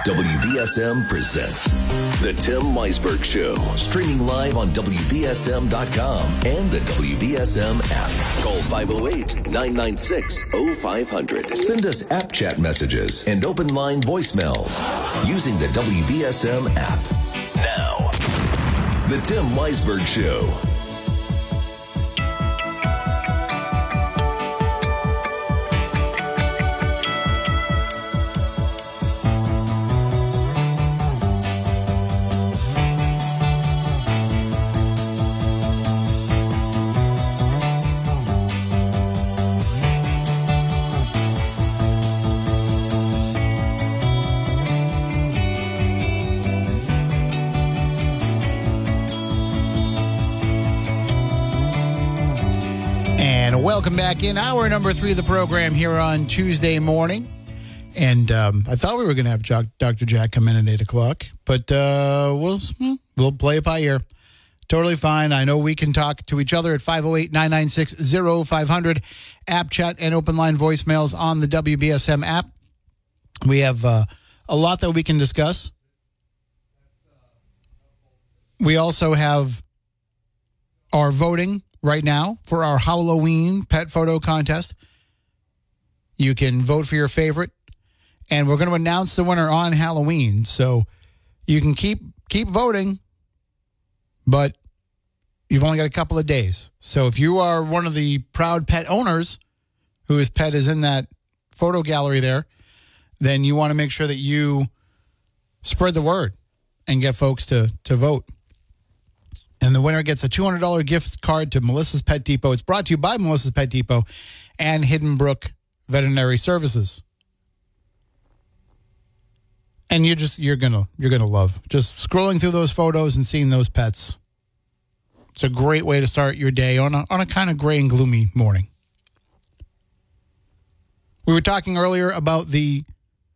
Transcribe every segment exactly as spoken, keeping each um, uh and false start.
W B S M presents The Tim Weisberg Show, streaming live on W B S M dot com and the W B S M app. Call five oh eight, nine nine six, oh five hundred. Send us app chat messages and open line voicemails using the W B S M app. Now, The Tim Weisberg Show. Welcome back in hour number three of the program here on Tuesday morning. And um, I thought we were going to have Jack, Doctor Jack come in at eight o'clock, but uh, we'll, we'll play it by ear. Totally fine. I know we can talk to each other at five oh eight, nine nine six, oh five hundred. App chat and open line voicemails on the W B S M app. We have uh, a lot that we can discuss. We also have our voting right now for our Halloween pet photo contest. You can vote for your favorite, and we're going to announce the winner on Halloween. So you can keep keep voting, but you've only got a couple of days. So if you are one of the proud pet owners whose pet is in that photo gallery there, then you want to make sure that you spread the word and get folks to to vote. And the winner gets a two hundred dollars gift card to Melissa's Pet Depot. It's brought to you by Melissa's Pet Depot and Hidden Brook Veterinary Services. And you're just you're gonna you're gonna love just scrolling through those photos and seeing those pets. It's a great way to start your day on a on a kind of gray and gloomy morning. We were talking earlier about the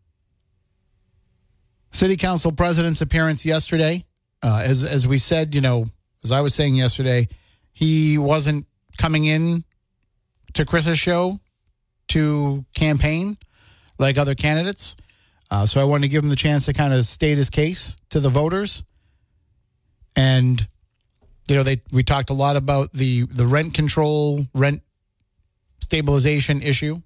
City Council President's appearance yesterday. Uh, as as we said, you know. As I was saying yesterday, he wasn't coming in to Chris's show to campaign like other candidates. Uh, so I wanted to give him the chance to kind of state his case to the voters. And, you know, they we talked a lot about the, the rent control, rent stabilization issue.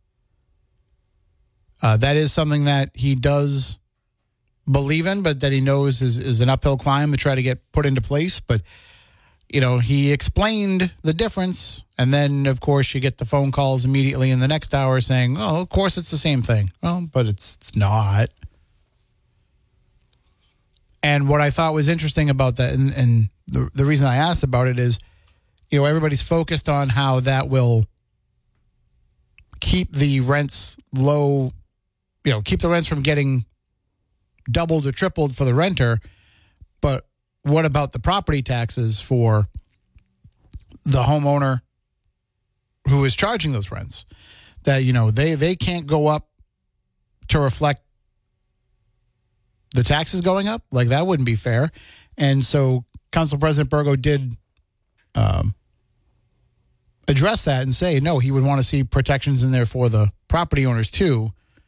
Uh, that is something that he does believe in, but that he knows is, is an uphill climb to try to get put into place. But, you know, he explained the difference. And then, of course, you get the phone calls immediately in the next hour saying, oh, of course, it's the same thing. Well, but it's it's not. And what I thought was interesting about that, and, and the, the reason I asked about it is, you know, everybody's focused on how that will keep the rents low, you know, keep the rents from getting doubled or tripled for the renter, but what about the property taxes for the homeowner who is charging those rents? That, you know, they, they can't go up to reflect the taxes going up. Like, that wouldn't be fair. And so Council President Burgo did um, address that and say, no, he would want to see protections in there for the property owners too,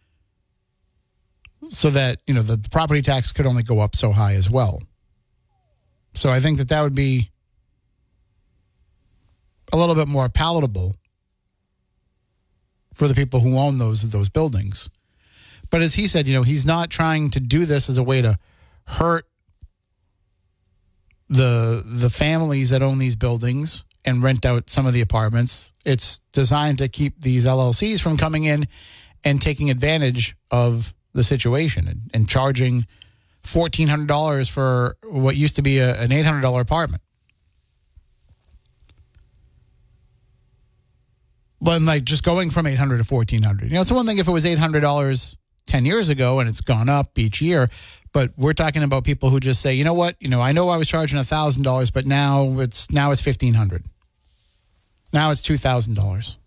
so that, you know, the property tax could only go up so high as well. So I think that that would be a little bit more palatable for the people who own those those buildings. But as he said, you know, he's not trying to do this as a way to hurt the the families that own these buildings and rent out some of the apartments. It's designed to keep these L L Cs from coming in and taking advantage of the situation and, and charging fourteen hundred dollars for what used to be a, an eight hundred dollars apartment. But like just going from eight hundred dollars to fourteen hundred dollars. You know, it's one thing if it was eight hundred dollars ten years ago and it's gone up each year, but we're talking about people who just say, you know what, you know, I know I was charging one thousand dollars, but now it's now it's fifteen hundred dollars. Now it's two thousand dollars.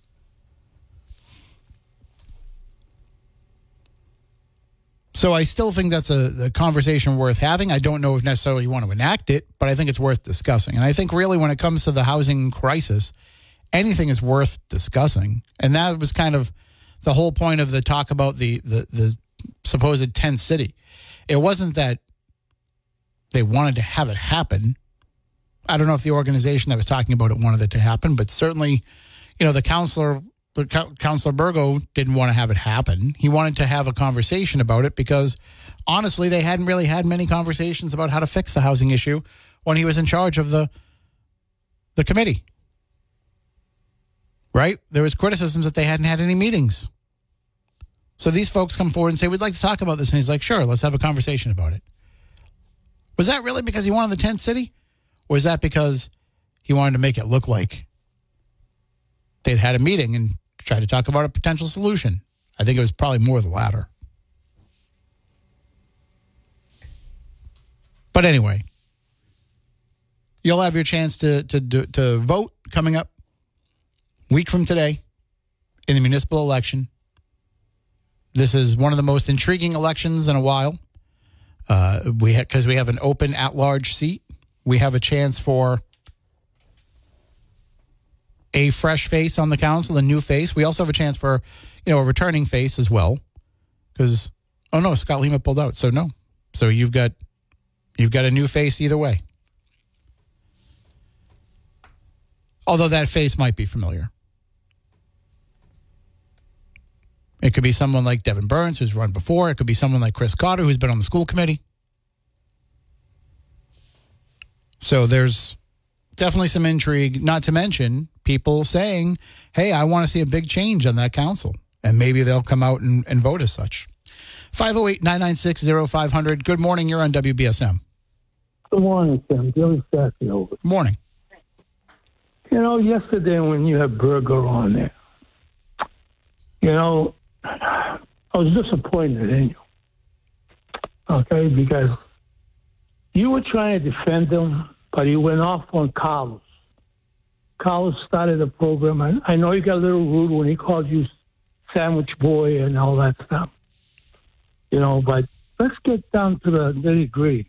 So I still think that's a, a conversation worth having. I don't know if necessarily you want to enact it, but I think it's worth discussing. And I think really when it comes to the housing crisis, anything is worth discussing. And that was kind of the whole point of the talk about the, the, the supposed tent city. It wasn't that they wanted to have it happen. I don't know if the organization that was talking about it wanted it to happen, but certainly, you know, the counselor, the Councilor Burgo didn't want to have it happen. He wanted to have a conversation about it because, honestly, they hadn't really had many conversations about how to fix the housing issue when he was in charge of the the committee. Right? There was criticisms that they hadn't had any meetings. So these folks come forward and say, we'd like to talk about this. And he's like, sure, let's have a conversation about it. Was that really because he wanted the tent city? Or is that because he wanted to make it look like they'd had a meeting and tried to talk about a potential solution? I think it was probably more the latter. But anyway, you'll have your chance to to to vote coming up week from today in the municipal election. This is one of the most intriguing elections in a while. Uh, we because we have an open at-large seat. We have a chance for a fresh face on the council, a new face. We also have a chance for, you know, a returning face as well. Because, oh no, Scott Lima pulled out, so no. So you've got you've got a new face either way. Although that face might be familiar. It could be someone like Devin Burns, who's run before. It could be someone like Chris Cotter, who's been on the school committee. So there's definitely some intrigue, not to mention people saying, hey, I want to see a big change on that council. And maybe they'll come out and, and vote as such. five oh eight, nine nine six, oh five hundred. Good morning. You're on W B S M. Good morning, Tim. Billy Sassy over. Morning. You know, yesterday when you had Burger on there, you know, I was disappointed in you. Okay, because you were trying to defend him, but he went off on Carlos. Carlos started a program. I, I know you got a little rude when he called you sandwich boy and all that stuff. You know, but let's get down to the nitty gritty.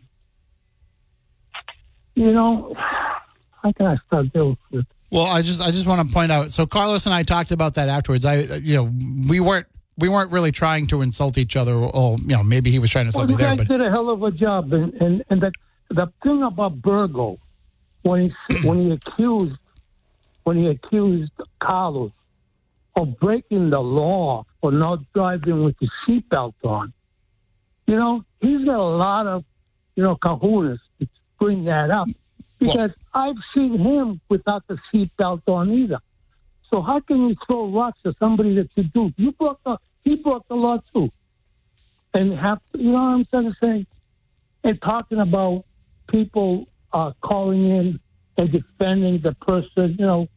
You know, how can I start dealing with? Well, I just I just want to point out. So Carlos and I talked about that afterwards. I you know we weren't we weren't really trying to insult each other. Or you know maybe he was trying to insult well, me the there. guy But did a hell of a job, and and, and the the thing about Burgo, when he when he accused when he accused Carlos of breaking the law for not driving with the seatbelt on, you know he's got a lot of you know kahunas to bring that up. Because well, I've seen him without the seatbelt on either. So how can you throw rocks at somebody that you do? You broke the, he broke the law too. And have, you know what I'm trying to say? And talking about people uh, calling in and defending the person, you know.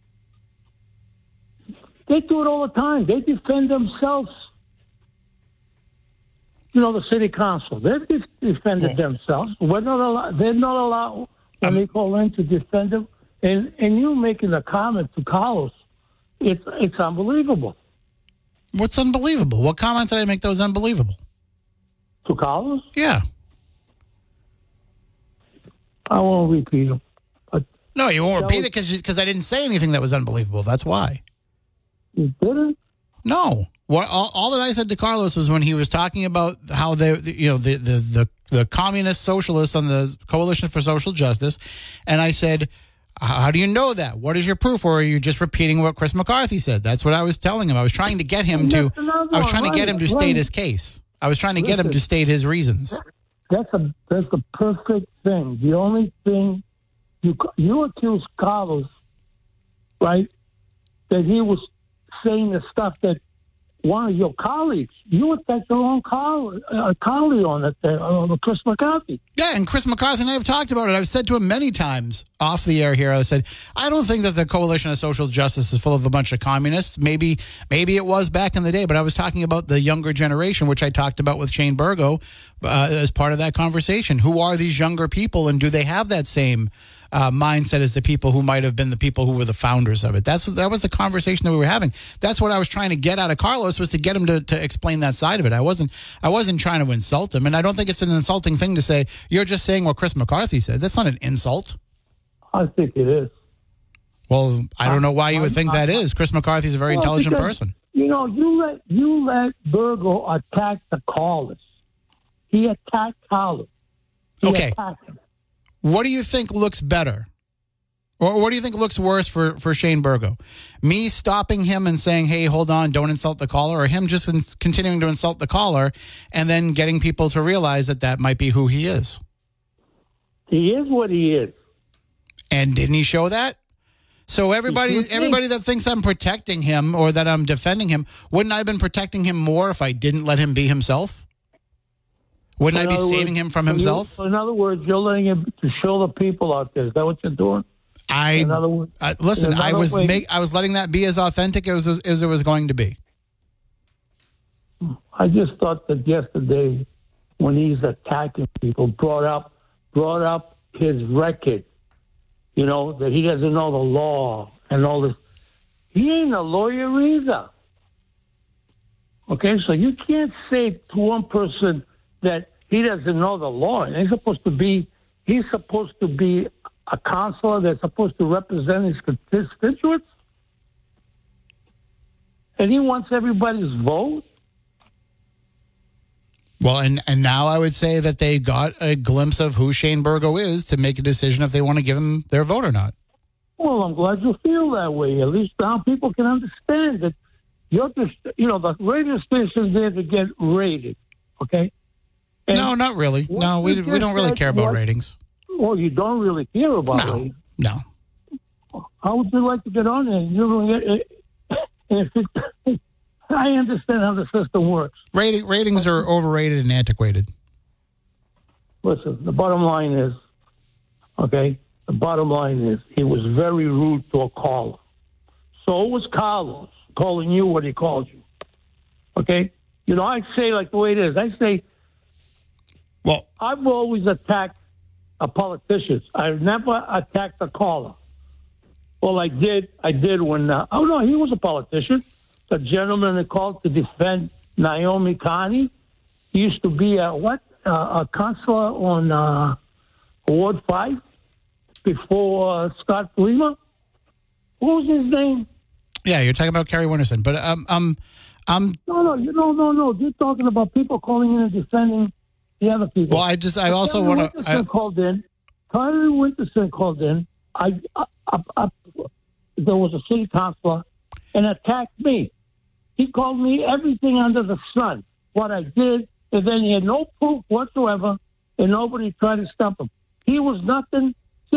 They do it all the time. They defend themselves. You know, the city council, they've defended well, themselves. We're not allowed, they're not allowed. When they call in to defend him, and, and you making a comment to Carlos, it's it's unbelievable. What's unbelievable? What comment did I make that was unbelievable? To Carlos? Yeah. I won't repeat them. But no, you won't repeat was, it because I didn't say anything that was unbelievable. That's why. You didn't? No. What all, all that I said to Carlos was when he was talking about how they, you know, the the the. the communist socialists on the Coalition for Social Justice. And I said, how do you know that? What is your proof? Or are you just repeating what Chris McCarthy said? That's what I was telling him. I was trying to get him to, I was trying to get him to state his case. I was trying to get him to state his reasons. That's a, that's a perfect thing. The only thing you, you accused Carlos, right, that he was saying the stuff that one of your colleagues, you attacked your own colleague, uh, colleague on it, uh, Chris McCarthy. Yeah, and Chris McCarthy and I have talked about it. I've said to him many times off the air here, I said, I don't think that the Coalition of Social Justice is full of a bunch of communists. Maybe maybe it was back in the day, but I was talking about the younger generation, which I talked about with Shane Burgo uh, as part of that conversation. Who are these younger people, and do they have that same Uh, mindset as the people who might have been the people who were the founders of it? That's that was the conversation that we were having. That's what I was trying to get out of Carlos, was to get him to, to explain that side of it. I wasn't I wasn't trying to insult him, and I don't think it's an insulting thing to say you're just saying what Chris McCarthy said. That's not an insult. I think it is. Well, I don't know why you would think that is. Chris McCarthy's a very well, intelligent because, person. You know, you let you let Burgo attack the callers. he attacked Carlos. He Okay. attacked him. What do you think looks better? Or what do you think looks worse for, for Shane Burgo? Me stopping him and saying, hey, hold on, don't insult the caller, or him just in, continuing to insult the caller and then getting people to realize that that might be who he is? He is what he is. And didn't he show that? So everybody He did. everybody that thinks I'm protecting him or that I'm defending him, wouldn't I have been protecting him more if I didn't let him be himself? Wouldn't In I be other saving words, him from you- himself? In other words, you're letting him to show the people out there. Is that what you're doing? I In other words, uh, listen. in I other was ways- make, I was letting that be as authentic as, as it was going to be. I just thought that yesterday, when he's attacking people, brought up brought up his record. You know that he doesn't know the law and all this. He ain't a lawyer either. Okay, so you can't say to one person that he doesn't know the law. He's supposed to be. He's supposed to be a counselor that's supposed to represent his constituents, and he wants everybody's vote. Well, and, and now I would say that they got a glimpse of who Shane Burgo is to make a decision if they want to give him their vote or not. Well, I'm glad you feel that way. At least now people can understand that you're just, you know, the radio station's there to get rated, okay? And No, not really. what No, we you we don't just really said care about was- ratings. Well, you don't really care about No, ratings. no. How would you like to get on there? You don't get, if it, I understand how the system works. Rating, ratings are overrated and antiquated. Listen, the bottom line is, okay, the bottom line is he was very rude to a caller. So it was Carlos calling you what he called you. Okay? You know, I say like the way it is. I say, Well, I've always attacked a politician. I've never attacked a caller. Well, I did. I did when, uh, oh, no, he was a politician. The gentleman that called to defend Naomi Coney. He used to be a, what, uh, a counselor on uh, Ward five before uh, Scott Lima. What was his name? yeah, you're talking about Kerry Winterson, but um, um, um, No, no, you no, no, no. You're talking about people calling in and defending the other people. well, I just, I also Terry want to. Winterson called in. Terry Winterson called in. I, I, I, I, there was a city councilor and attacked me. He called me everything under the sun, what I did, and then he had no proof whatsoever, and nobody tried to stop him. He was nothing.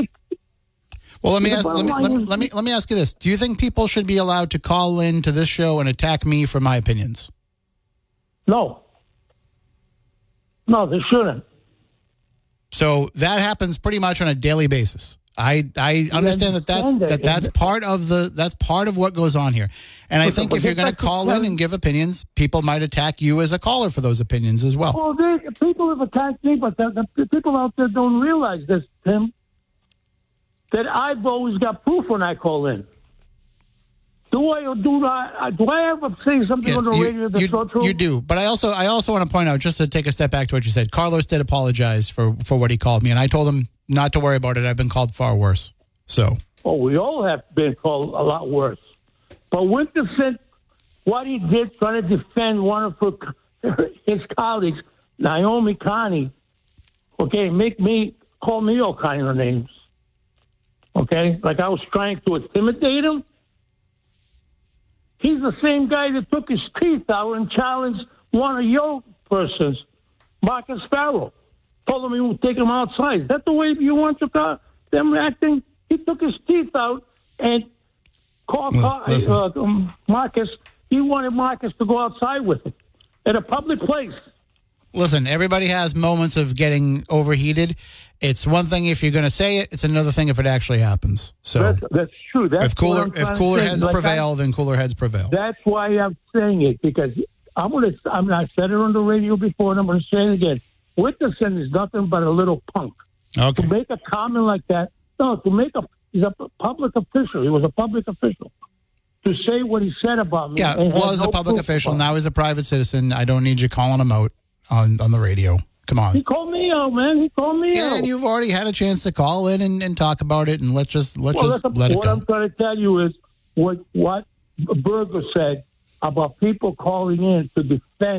Well, let me The ask. Let bottom me, line let, me, is- let me let me ask you this: do you think people should be allowed to call in to this show and attack me for my opinions? No. No, they shouldn't. So that happens pretty much on a daily basis. I I understand that that's understand that that. that's part of the that's part of what goes on here. And I Listen, think but if you're get going to back to call in Terry- and give opinions, people might attack you as a caller for those opinions as well. Well, they, people have attacked me, but the, the people out there don't realize this, Tim, that I've always got proof when I call in. Do I or do not? Do I ever say something Yeah, on the you, radio that's you- not true? you do, but I also I also want to point out, just to take a step back to what you said. Carlos did apologize for for what he called me, and I told him not to worry about it. I've been called far worse. So Oh, we all have been called a lot worse. But Winterson, what he did trying to defend one of her, his colleagues, Naomi Coney, okay, make me, call me all kinds of names. Okay? Like I was trying to intimidate him. He's the same guy that took his teeth out and challenged one of your persons, Marcus Farrow. Told him he would take him outside. Is that the way you want to call them acting? He took his teeth out and called Well, listen. uh, um, Marcus. He wanted Marcus to go outside with him at a public place. listen, everybody has moments of getting overheated. It's one thing if you're going to say it; it's another thing if it actually happens. So That's, that's true. That's if cooler what I'm if trying to cooler say. heads Like I- prevail, then cooler heads prevail. That's why I'm saying it, because I'm going to. I mean, I said it on the radio before, and I'm going to say it again. Winterson is nothing but a little punk. Okay. To make a comment like that, no, to make a, he's a public official. He was a public official. To say what he said about me. Yeah, and have was no a public proof official. about it. Now he's a private citizen. I don't need you calling him out on, on the radio. Come on. He called me out, man. He called me Yeah, out. and you've already had a chance to call in and, and talk about it, and let's just let's well, just that's a, let it what go. I'm trying to tell you is what what Berger said about people calling in to defend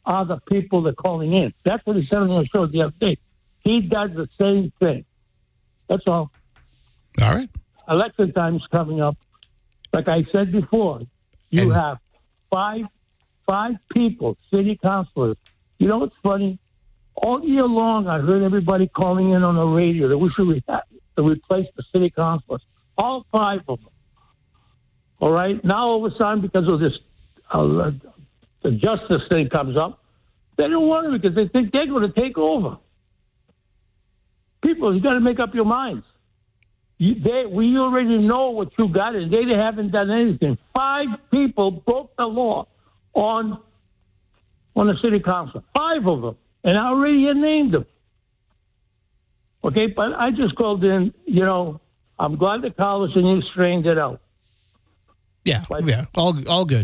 are the people that are calling in. That's what he said on the show the other day. He does the same thing. That's all. All right. Election time's coming up. Like I said before, you And- have five five people, city councilors. You know what's funny? All year long, I heard everybody calling in on the radio that we should re- to replace the city councilors. All five of them. All right? Now, all of a sudden, because of this, uh, the justice thing comes up, they don't want it because they think they're going to take over. People, you got to make up your minds. You, they, we already know what you got, and they haven't done anything. Five people broke the law on on the city council. Five of them. And I already named them. Okay, but I just called in, you know, I'm glad that Carlos and you strained it out. Yeah, But- yeah, all all good.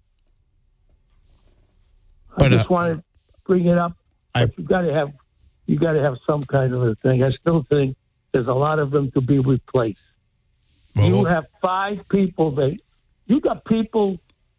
I But, just uh, wanted to bring it up. I- But you got to have, you got to have some kind of a thing. I still think there's a lot of them to be replaced. Well, you well- have five people that you got people.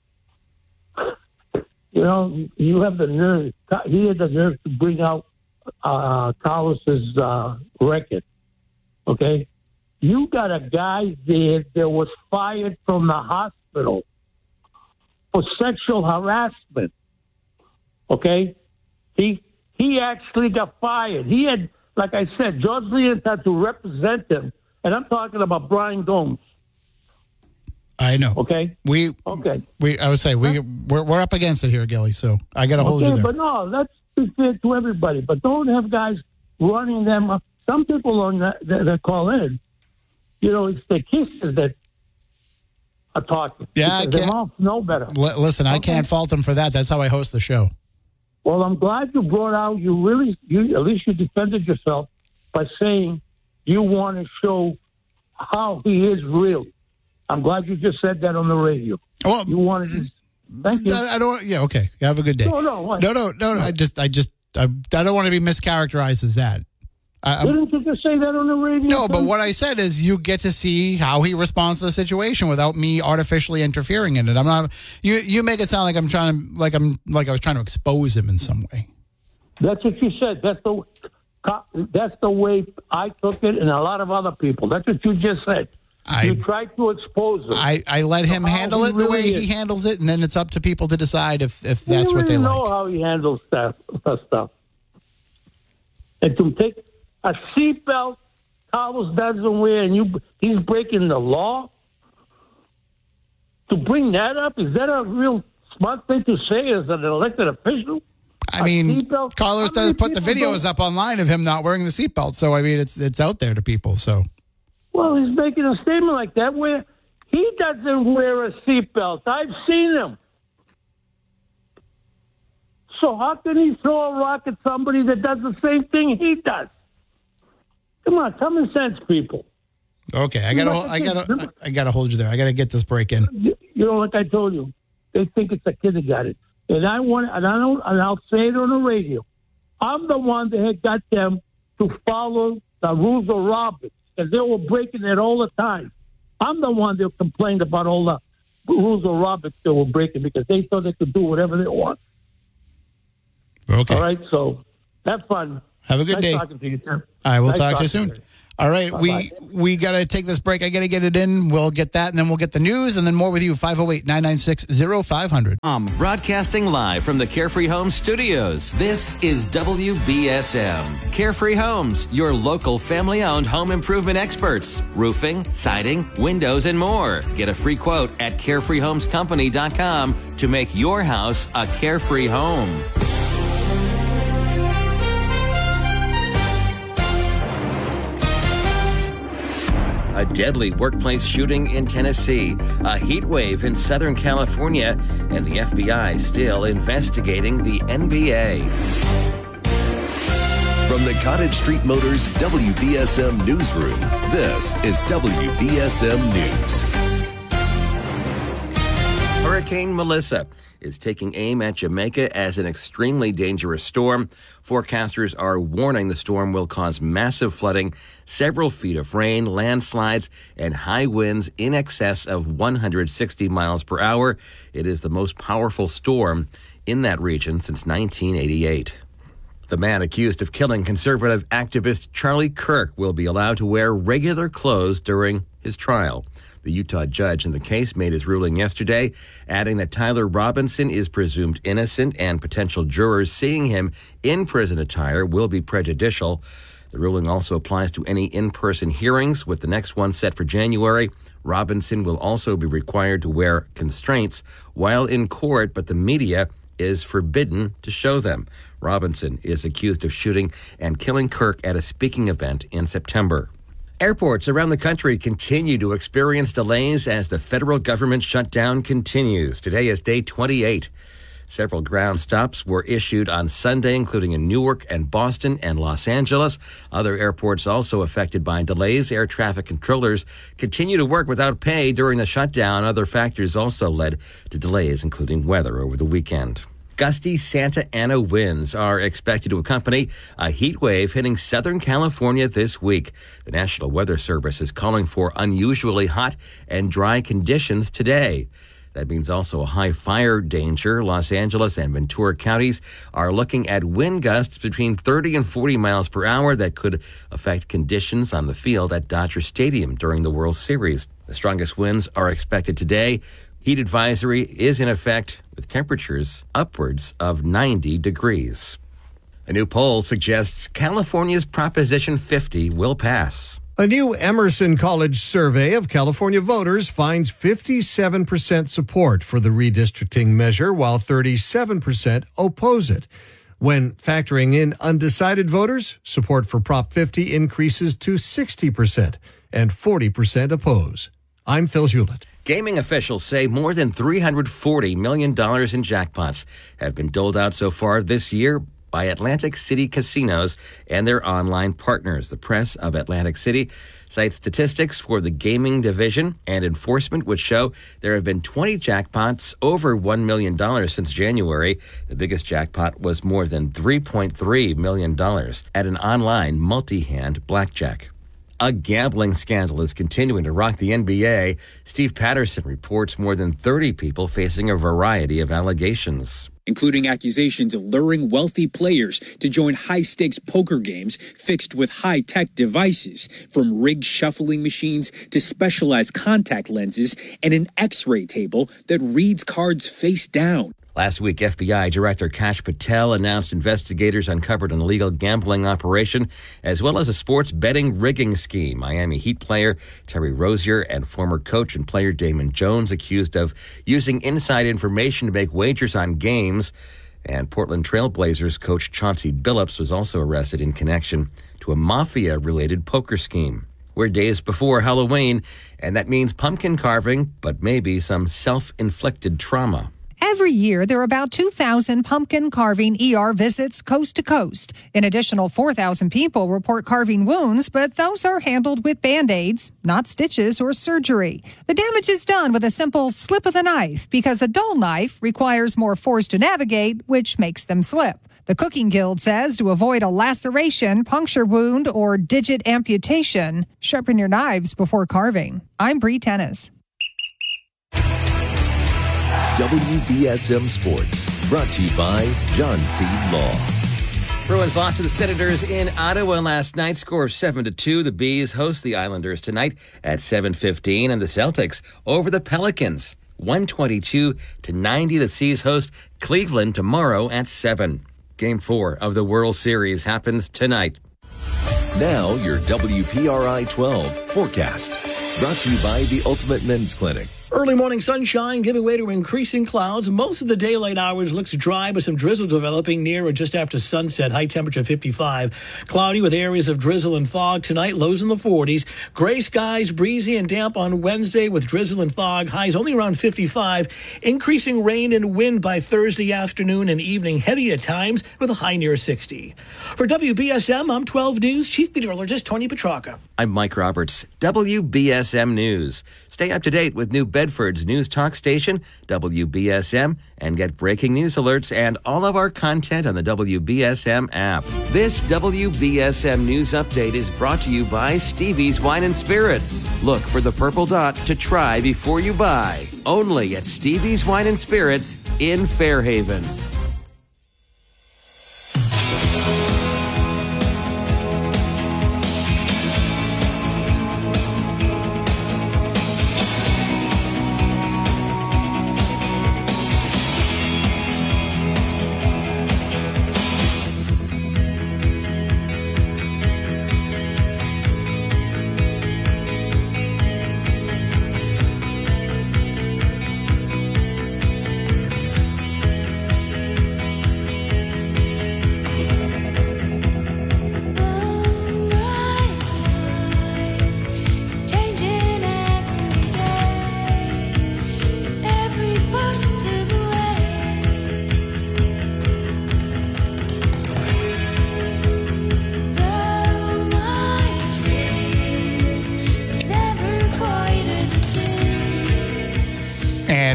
You know, you have the nerve. He had the nerve to bring out uh, Carlos's uh, record. Okay, you got a guy there that was fired from the hospital for sexual harassment. Okay, he he actually got fired. He had, like I said, George Leon had to represent him, and I'm talking about Brian Gomes. I know. Okay. We Okay. we I would say we we're, we're up against it here, Gilly. So I got to hold you Okay, there. but no, let's be fair to everybody. But don't have guys running them up. Some people on that, that, that call in, you know, it's the kisses that are talking. Yeah, I Because their can't- mouths know better. L- listen, I Okay. can't fault him for that. That's how I host the show. Well, I'm glad you brought out. You really, you at least you defended yourself by saying you want to show how he is really. I'm glad you just said that on the radio. Well, You wanted to. Thank you. I, I don't. Yeah, okay. Have a good day. No, no, what? no, no, no, no. I just, I just, I, I don't want to be mischaracterized as that. I, I'm- Didn't you just say that on the radio? no, but Tim? what I said is you get to see how he responds to the situation without me artificially interfering in it. I'm not. You, you make it sound like I'm trying to, like I'm, like I was trying to expose him in some way. That's what you said. That's the that's the way I took it, and a lot of other people. That's what you just said. I- you tried to expose him. I, I let him How handle he it the way really he is. handles it, and then it's up to people to decide if, if We that's what they really know like. how he handles that, that stuff. And to take a seatbelt, Carlos doesn't wear, and you he's breaking the law. To bring that up, is that a real smart thing to say as an elected official? I A mean, seatbelt? Carlos How many does put the people videos don't- up online of him not wearing the seatbelt, so I mean, it's it's out there to people. So Well, he's making a statement like that where he doesn't wear a seatbelt. I've seen him. So how can he throw a rock at somebody that does the same thing he does? Come on, common sense, people. okay, I gotta Like I I said, gotta I gotta hold you there. I gotta get this break in. You, you know, like I told you, they think it's a kindergarten, and I want, and I don't, and I'll say it on the radio. I'm the one that had got them to follow the rules of Roberts, because they were breaking it all the time. I'm the one that complained about all the rules of Roberts they were breaking because they thought they could do whatever they want. Okay, All right, so have fun. have a good Nice day. talking to you, Tim. All right, we'll Nice talk to you talking soon. to you. All right, Bye-bye. we we gotta take this break. I gotta get it in. We'll get that, and then we'll get the news, and then more with you. five oh eight, nine nine six, oh five hundred. Um, broadcasting live from the Carefree Homes studios. This is W B S M. Carefree Homes, your local family-owned home improvement experts. Roofing, siding, windows, and more. Get a free quote at carefree homes company dot com to make your house a carefree home. A deadly workplace shooting in Tennessee, a heat wave in Southern California, and the F B I still investigating the N B A. From the Cottage Street Motors W B S M Newsroom, this is W B S M News. Hurricane Melissa is taking aim at Jamaica as an extremely dangerous storm. Forecasters are warning the storm will cause massive flooding, several feet of rain, landslides, and high winds in excess of one hundred sixty miles per hour. It is the most powerful storm in that region since nineteen eighty-eight. The man accused of killing conservative activist Charlie Kirk will be allowed to wear regular clothes during his trial. The Utah judge in the case made his ruling yesterday, adding that Tyler Robinson is presumed innocent and potential jurors seeing him in prison attire will be prejudicial. The ruling also applies to any in-person hearings, with the next one set for January. Robinson will also be required to wear constraints while in court, but the media is forbidden to show them. Robinson is accused of shooting and killing Kirk at a speaking event in September. Airports around the country continue to experience delays as the federal government shutdown continues. Today is day twenty-eight. Several ground stops were issued on Sunday, including in Newark and Boston and Los Angeles. Other airports also affected by delays. Air traffic controllers continue to work without pay during the shutdown. Other factors also led to delays, including weather over the weekend. Gusty Santa Ana winds are expected to accompany a heat wave hitting Southern California this week. The National Weather Service is calling for unusually hot and dry conditions today. That means also a high fire danger. Los Angeles and Ventura counties are looking at wind gusts between thirty and forty miles per hour that could affect conditions on the field at Dodger Stadium during the World Series. The strongest winds are expected today. Heat advisory is in effect with temperatures upwards of ninety degrees. A new poll suggests California's Proposition fifty will pass. A new Emerson College survey of California voters finds fifty-seven percent support for the redistricting measure, while thirty-seven percent oppose it. When factoring in undecided voters, support for Prop fifty increases to sixty percent, and forty percent oppose. I'm Phil Hewlett. Gaming officials say more than three hundred forty million dollars in jackpots have been doled out so far this year by Atlantic City casinos and their online partners. The press of Atlantic City cites statistics for the gaming division and enforcement, which show there have been twenty jackpots over one million dollars since January. The biggest jackpot was more than three point three million dollars at an online multi-hand blackjack. A gambling scandal is continuing to rock the N B A. Steve Patterson reports more than thirty people facing a variety of allegations, including accusations of luring wealthy players to join high-stakes poker games fixed with high-tech devices, from rigged shuffling machines to specialized contact lenses and an X-ray table that reads cards face down. Last week, F B I Director Kash Patel announced investigators uncovered an illegal gambling operation as well as a sports betting rigging scheme. Miami Heat player Terry Rozier and former coach and player Damon Jones accused of using inside information to make wagers on games. And Portland Trail Blazers coach Chauncey Billups was also arrested in connection to a mafia-related poker scheme. We're days before Halloween, and that means pumpkin carving, but maybe some self-inflicted trauma. Every year, there are about two thousand pumpkin carving E R visits coast to coast. An additional four thousand people report carving wounds, but those are handled with Band-Aids, not stitches or surgery. The damage is done with a simple slip of the knife because a dull knife requires more force to navigate, which makes them slip. The Cooking Guild says to avoid a laceration, puncture wound, or digit amputation, sharpen your knives before carving. I'm Bree Tennis. W B S M Sports, brought to you by John C. Law. Bruins lost to the Senators in Ottawa last night, score of seven to two. The Bees host the Islanders tonight at seven fifteen, and the Celtics over the Pelicans, one twenty-two to ninety. The Seas host Cleveland tomorrow at seven. Game four of the World Series happens tonight. Now your W P R I twelve forecast, brought to you by the Ultimate Men's Clinic. Early morning sunshine giving way to increasing clouds. Most of the daylight hours looks dry, but some drizzle developing near or just after sunset. High temperature fifty-five. Cloudy with areas of drizzle and fog tonight. Lows in the forties. Gray skies, breezy and damp on Wednesday with drizzle and fog. Highs only around fifty-five. Increasing rain and wind by Thursday afternoon and evening. Heavy at times with a high near sixty. For W B S M, I'm twelve News Chief Meteorologist Tony Petrarca. I'm Mike Roberts, W B S M News. Stay up to date with New Bedford's news talk station, W B S M, and get breaking news alerts and all of our content on the W B S M app. This W B S M News Update is brought to you by Stevie's Wine and Spirits. Look for the purple dot to try before you buy. Only at Stevie's Wine and Spirits in Fairhaven.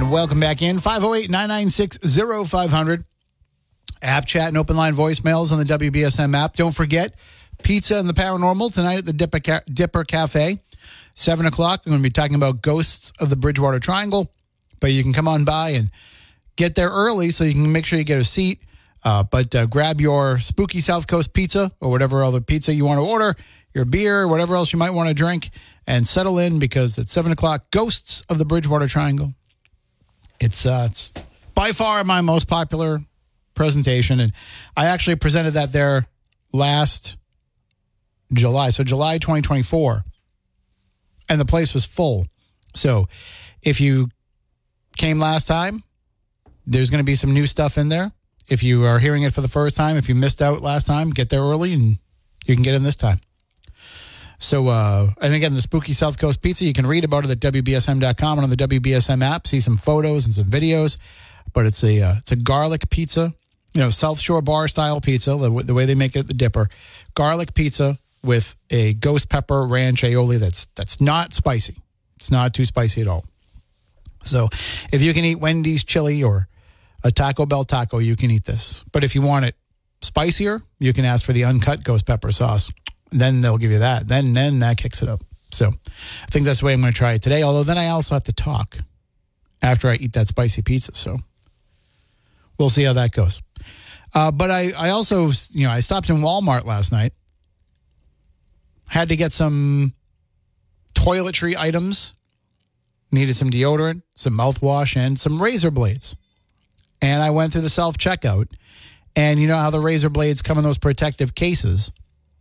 And welcome back in. five oh eight, nine nine six, oh five hundred. App chat and open line voicemails on the W B S M app. Don't forget, pizza and the paranormal tonight at the Dipper, Ca- Dipper Cafe. seven o'clock, I'm going to be talking about ghosts of the Bridgewater Triangle. But you can come on by and get there early so you can make sure you get a seat. Uh, but uh, grab your spooky South Coast pizza or whatever other pizza you want to order, your beer, whatever else you might want to drink, and settle in because at seven o'clock, Ghosts of the Bridgewater Triangle. It's, uh, it's by far my most popular presentation, and I actually presented that there last July, so July twenty twenty-four, and the place was full. So if you came last time, there's going to be some new stuff in there. If you are hearing it for the first time, if you missed out last time, get there early and you can get in this time. So, uh, and again, the spooky South Coast pizza, you can read about it at W B S M dot com and on the W B S M app, see some photos and some videos. But it's a uh, it's a garlic pizza, you know, South Shore bar style pizza, the, the way they make it at the Dipper. Garlic pizza with a ghost pepper ranch aioli that's that's not spicy. It's not too spicy at all. So if you can eat Wendy's chili or a Taco Bell taco, you can eat this. But if you want it spicier, you can ask for the uncut ghost pepper sauce. Then they'll give you that. Then then that kicks it up. So I think that's the way I'm going to try it today. Although then I also have to talk after I eat that spicy pizza. So we'll see how that goes. Uh, but I, I also, you know, I stopped in Walmart last night. Had to get some toiletry items. Needed some deodorant, some mouthwash, and some razor blades. And I went through the self-checkout. And you know how the razor blades come in those protective cases.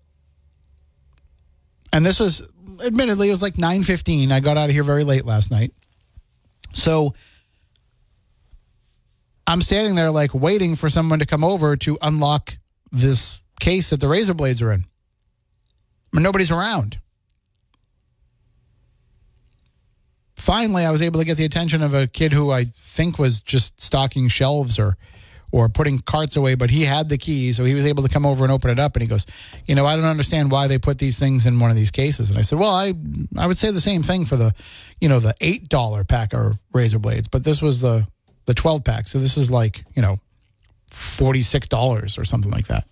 And this was, admittedly, it was like nine fifteen. I got out of here very late last night. So I'm standing there like waiting for someone to come over to unlock this case that the razor blades are in. But nobody's around. Finally, I was able to get the attention of a kid who I think was just stocking shelves or or putting carts away, but he had the key, so he was able to come over and open it up. And he goes, you know, I don't understand why they put these things in one of these cases. And I said, well, I I would say the same thing for the, you know, the eight dollar pack of razor blades, but this was the, the twelve pack. So this is like, you know, forty-six dollars or something like that.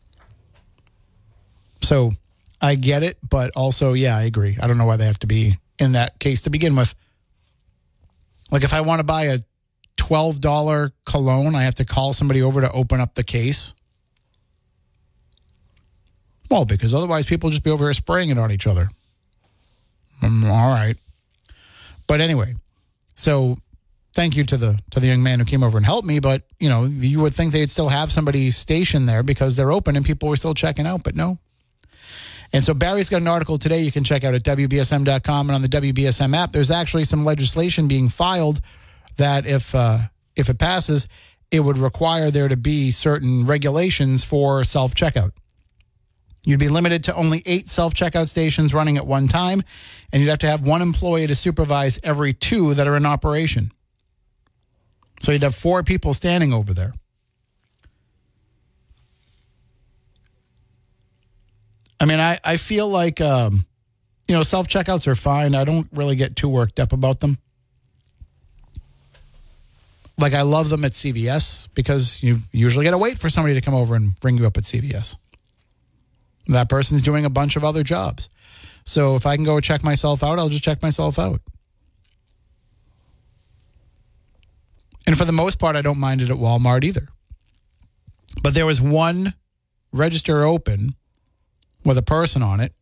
So I get it, but also, yeah, I agree. I don't know why they have to be in that case to begin with. Like if I want to buy a twelve dollar cologne, I have to call somebody over to open up the case. Well, because otherwise people just be over here spraying it on each other. Um, all right. But anyway, so thank you to the to the young man who came over and helped me. But, you know, you would think they'd still have somebody stationed there because they're open and people were still checking out, but no. And so Barry's got an article today you can check out at W B S M dot com and on the W B S M app. There's actually some legislation being filed that if uh, if it passes, it would require there to be certain regulations for self-checkout. You'd be limited to only eight self-checkout stations running at one time, and you'd have to have one employee to supervise every two that are in operation. So you'd have four people standing over there. I mean, I, I feel like, um, you know, self-checkouts are fine. I don't really get too worked up about them. Like, I love them at C V S because you usually got to wait for somebody to come over and bring you up at C V S. That person's doing a bunch of other jobs. So if I can go check myself out, I'll just check myself out. And for the most part, I don't mind it at Walmart either. But there was one register open with a person on it.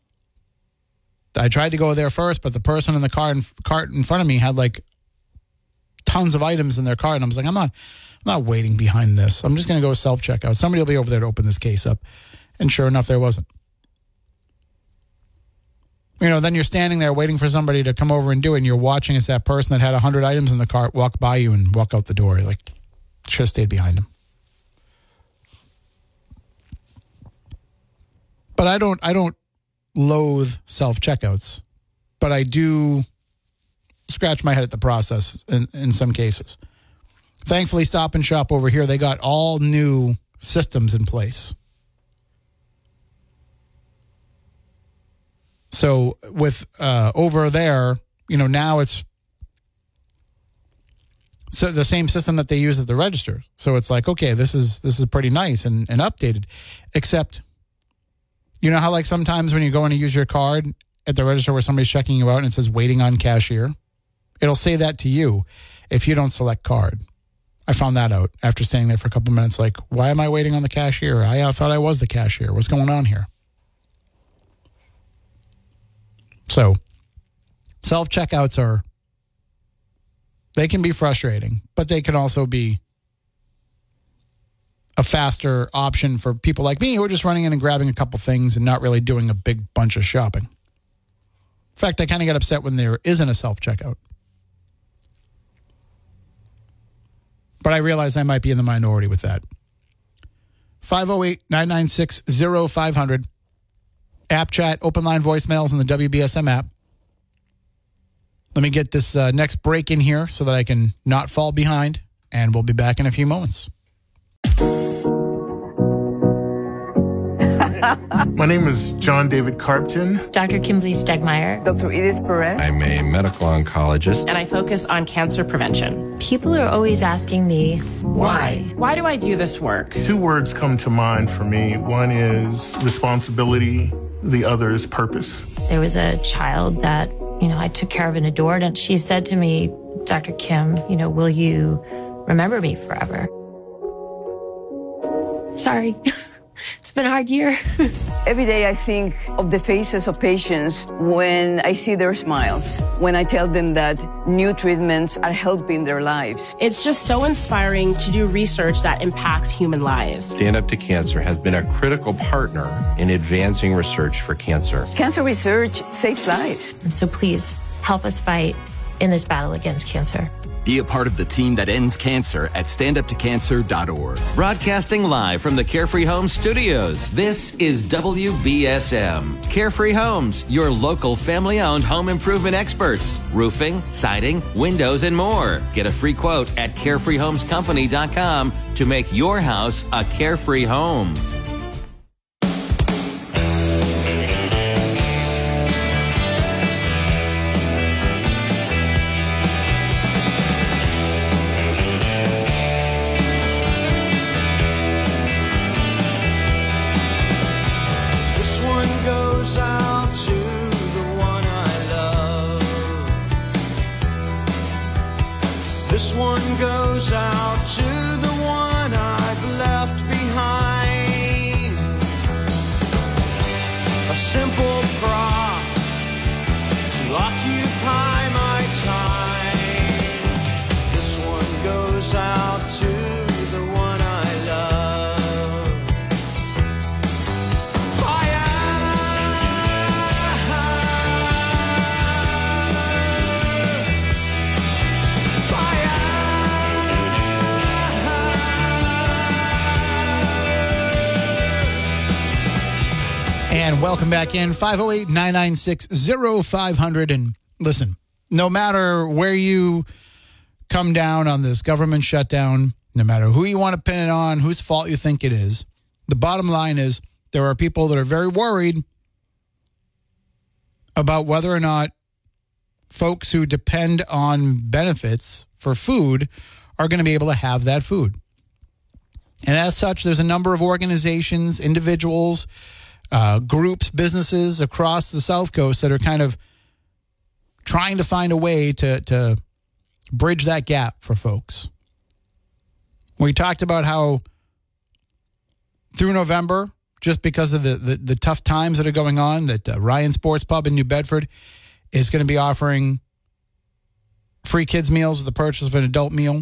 I tried to go there first, but the person in the car in, cart in front of me had like tons of items in their cart. And I was like, I'm not, I'm not waiting behind this. I'm just going to go self-checkout. Somebody will be over there to open this case up. And sure enough, there wasn't. You know, then you're standing there waiting for somebody to come over and do it. And you're watching as that person that had one hundred items in the cart walk by you and walk out the door. You're like, should have stayed behind him. But I don't, I don't loathe self-checkouts. But I do scratch my head at the process in, in some cases. Thankfully, Stop and Shop over here, they got all new systems in place. So with uh, over there, you know, now it's so the same system that they use at the register. So it's like, okay, this is this is pretty nice and, and updated. Except, you know how like sometimes when you go in to use your card at the register where somebody's checking you out and it says waiting on cashier, it'll say that to you if you don't select card. I found that out after staying there for a couple minutes. Like, why am I waiting on the cashier? I uh, thought I was the cashier. What's going on here? So, self-checkouts are, they can be frustrating, but they can also be a faster option for people like me who are just running in and grabbing a couple things and not really doing a big bunch of shopping. In fact, I kind of get upset when there isn't a self-checkout. But I realize I might be in the minority with that. five oh eight, nine nine six, oh five hundred. App chat, open line voicemails in the W B S M app. Let me get this uh, next break in here so that I can not fall behind, and we'll be back in a few moments. My name is John David Carpton. Doctor Kimberly Stegmeyer. Doctor Edith Perez. I'm a medical oncologist. And I focus on cancer prevention. People are always asking me, why? Why do I do this work? Two words come to mind for me. One is responsibility. The other is purpose. There was a child that, you know, I took care of and adored, and she said to me, Doctor Kim, you know, will you remember me forever? Sorry. It's been a hard year. Every day I think of the faces of patients when I see their smiles, when I tell them that new treatments are helping their lives. It's just so inspiring to do research that impacts human lives. Stand Up to Cancer has been a critical partner in advancing research for cancer. Cancer research saves lives. So please help us fight in this battle against cancer. Be a part of the team that ends cancer at stand up to cancer dot org. Broadcasting live from the Carefree Homes studios, this is W B S M. Carefree Homes, your local family-owned home improvement experts. Roofing, siding, windows, and more. Get a free quote at carefree homes company dot com to make your house a carefree home. This one goes out to the one I've left behind. A simple prop to occupy my time. This one goes out to the one I love. And welcome back in, five oh eight, nine nine six, oh five hundred. And listen, no matter where you come down on this government shutdown, no matter who you want to pin it on, whose fault you think it is, the bottom line is there are people that are very worried about whether or not folks who depend on benefits for food are going to be able to have that food. And as such, there's a number of organizations, individuals, Uh, groups, businesses across the South Coast that are kind of trying to find a way to, to bridge that gap for folks. We talked about how through November, just because of the, the, the tough times that are going on, that uh, Ryan Sports Pub in New Bedford is going to be offering free kids meals with the purchase of an adult meal.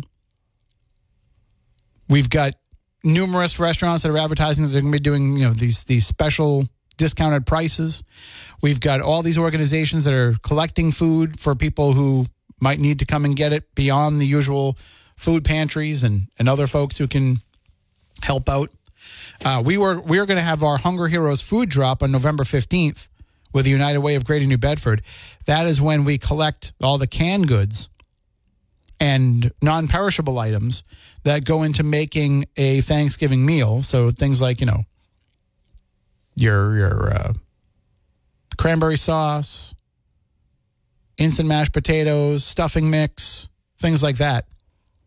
We've got numerous restaurants that are advertising that they're going to be doing, you know, these these special discounted prices. We've got all these organizations that are collecting food for people who might need to come and get it beyond the usual food pantries and, and other folks who can help out. Uh, we were we are going to have our Hunger Heroes food drop on November fifteenth with the United Way of Greater New Bedford. That is when we collect all the canned goods and non-perishable items that go into making a Thanksgiving meal. So things like, you know, your your uh, cranberry sauce, instant mashed potatoes, stuffing mix, things like that.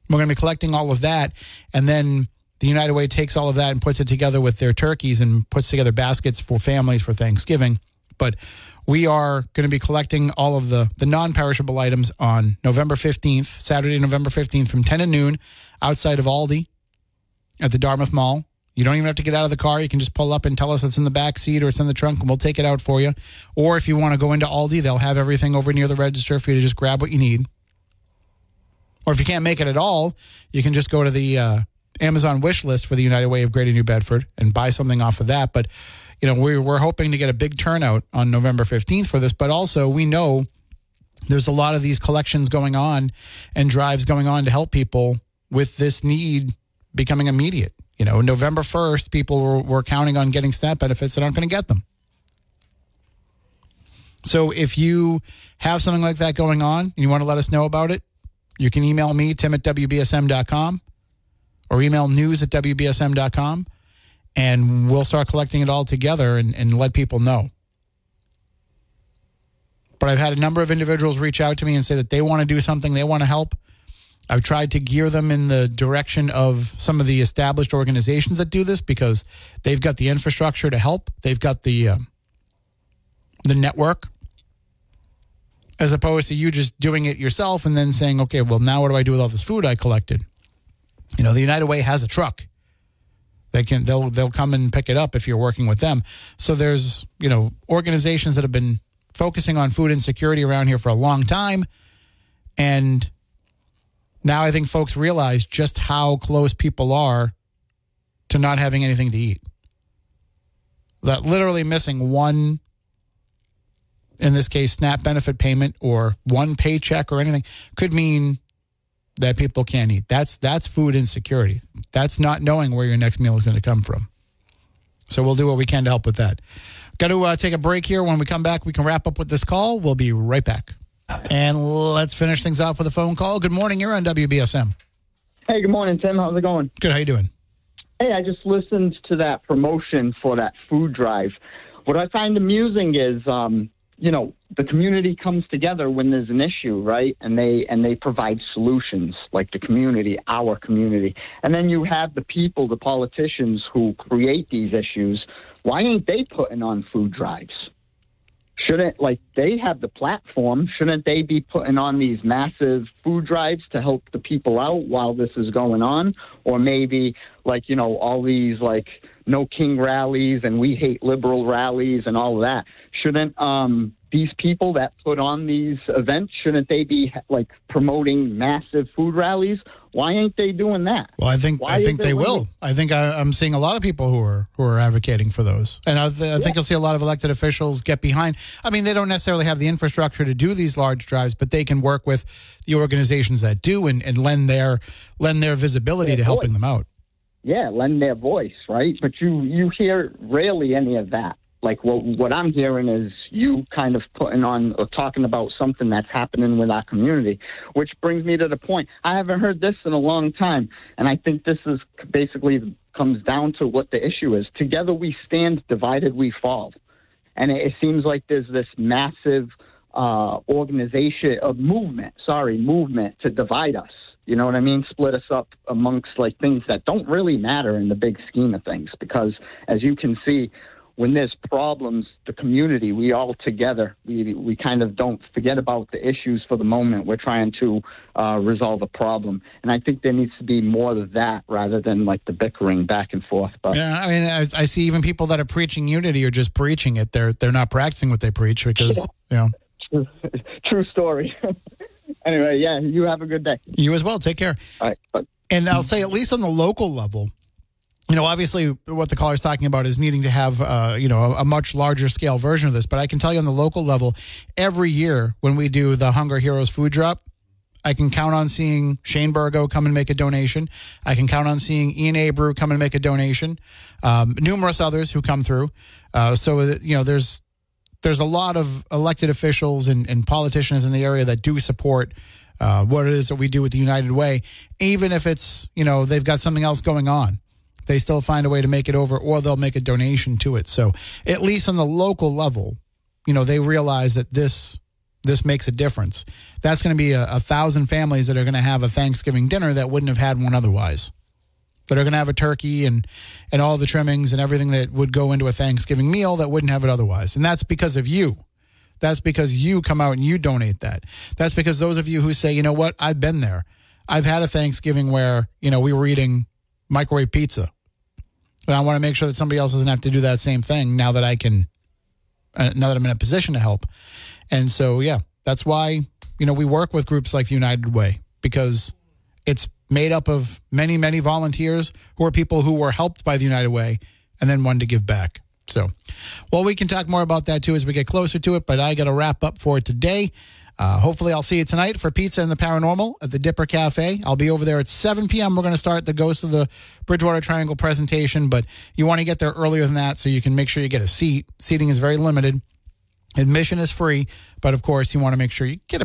We're going to be collecting all of that, and then the United Way takes all of that and puts it together with their turkeys and puts together baskets for families for Thanksgiving. But we are going to be collecting all of the, the non-perishable items on November fifteenth, Saturday, November fifteenth from ten to noon outside of Aldi at the Dartmouth Mall. You don't even have to get out of the car. You can just pull up and tell us it's in the back seat or it's in the trunk, and we'll take it out for you. Or if you want to go into Aldi, they'll have everything over near the register for you to just grab what you need. Or if you can't make it at all, you can just go to the uh, Amazon wish list for the United Way of Greater New Bedford and buy something off of that. But, you know, we're, we're hoping to get a big turnout on November fifteenth for this. But also, we know there's a lot of these collections going on and drives going on to help people with this need becoming immediate. You know, November first, people were, were counting on getting SNAP benefits that aren't going to get them. So if you have something like that going on and you want to let us know about it, you can email me, Tim at W B S M dot com, or email news at W B S M dot com, and we'll start collecting it all together and, and let people know. But I've had a number of individuals reach out to me and say that they want to do something, they want to help. I've tried to gear them in the direction of some of the established organizations that do this because they've got the infrastructure to help. They've got the uh, the network, as opposed to you just doing it yourself and then saying, okay, well, now what do I do with all this food I collected? You know, the United Way has a truck. They can they'll they'll come and pick it up if you're working with them. So there's, you know, organizations that have been focusing on food insecurity around here for a long time, and now I think folks realize just how close people are to not having anything to eat. That literally missing one, in this case, SNAP benefit payment or one paycheck or anything could mean that people can't eat. That's that's food insecurity. That's not knowing where your next meal is going to come from. So we'll do what we can to help with that. Got to uh, take a break here. When we come back, we can wrap up with this call. We'll be right back. And let's finish things off with a phone call. Good morning. You're on W B S M. Hey, good morning, Tim. How's it going? Good. How you doing? Hey, I just listened to that promotion for that food drive. What I find amusing is, um, you know, the community comes together when there's an issue, right? And they and they provide solutions, like the community, our community. And then you have the people, the politicians who create these issues. Why ain't they putting on food drives? Shouldn't, like, they have the platform, shouldn't they be putting on these massive food drives to help the people out while this is going on? Or maybe, like, you know, all these, like, No King rallies and We Hate Liberal rallies and all of that. Shouldn't um, these people that put on these events, shouldn't they be, like, promoting massive food rallies? Why ain't they doing that? Well, I think Why I think they it will. I think I, I'm seeing a lot of people who are who are advocating for those, and I, I think Yeah. you'll see a lot of elected officials get behind. I mean, they don't necessarily have the infrastructure to do these large drives, but they can work with the organizations that do and, and lend their lend their visibility Their to helping voice. them out. Yeah, lend their voice, right? But you, you hear rarely any of that. Like, what what I'm hearing is you kind of putting on or talking about something that's happening with our community, which brings me to the point. I haven't heard this in a long time, and I think this is basically comes down to what the issue is. Together we stand, divided we fall. And it, it seems like there's this massive uh, organization, of movement, sorry, movement to divide us. You know what I mean? Split us up amongst, like, things that don't really matter in the big scheme of things. Because, as you can see, when there's problems, the community, we all together, we we kind of don't forget about the issues for the moment. We're trying to uh, resolve a problem. And I think there needs to be more of that rather than, like, the bickering back and forth. But Yeah, I mean, I, I see even people that are preaching unity are just preaching it. They're they're not practicing what they preach because, you know. True, true story. Anyway, yeah, you have a good day. You as well. Take care. All right. Bye. And I'll say, at least on the local level, you know, obviously what the caller's talking about is needing to have, uh, you know, a, a much larger scale version of this. But I can tell you on the local level, every year when we do the Hunger Heroes food drop, I can count on seeing Shane Burgo come and make a donation. I can count on seeing Ian Abreu come and make a donation. Um, numerous others who come through. Uh, so, you know, there's there's a lot of elected officials and, and politicians in the area that do support uh, what it is that we do with the United Way, even if it's, you know, they've got something else going on. They still find a way to make it over, or they'll make a donation to it. So at least on the local level, you know, they realize that this this makes a difference. That's going to be a, a thousand families that are going to have a Thanksgiving dinner that wouldn't have had one otherwise. That are going to have a turkey and, and all the trimmings and everything that would go into a Thanksgiving meal that wouldn't have it otherwise. And that's because of you. That's because you come out and you donate that. That's because those of you who say, you know what, I've been there. I've had a Thanksgiving where, you know, we were eating microwave pizza. And I want to make sure that somebody else doesn't have to do that same thing now that I can, uh, now that I'm in a position to help. And so, yeah, that's why, you know, we work with groups like the United Way, because it's made up of many, many volunteers who are people who were helped by the United Way and then wanted to give back. So, well, we can talk more about that, too, as we get closer to it, but I got to wrap up for today. Uh, hopefully, I'll see you tonight for Pizza and the Paranormal at the Dipper Cafe. I'll be over there at seven p.m. We're going to start the Ghost of the Bridgewater Triangle presentation, but you want to get there earlier than that so you can make sure you get a seat. Seating is very limited. Admission is free, but, of course, you want to make sure you get a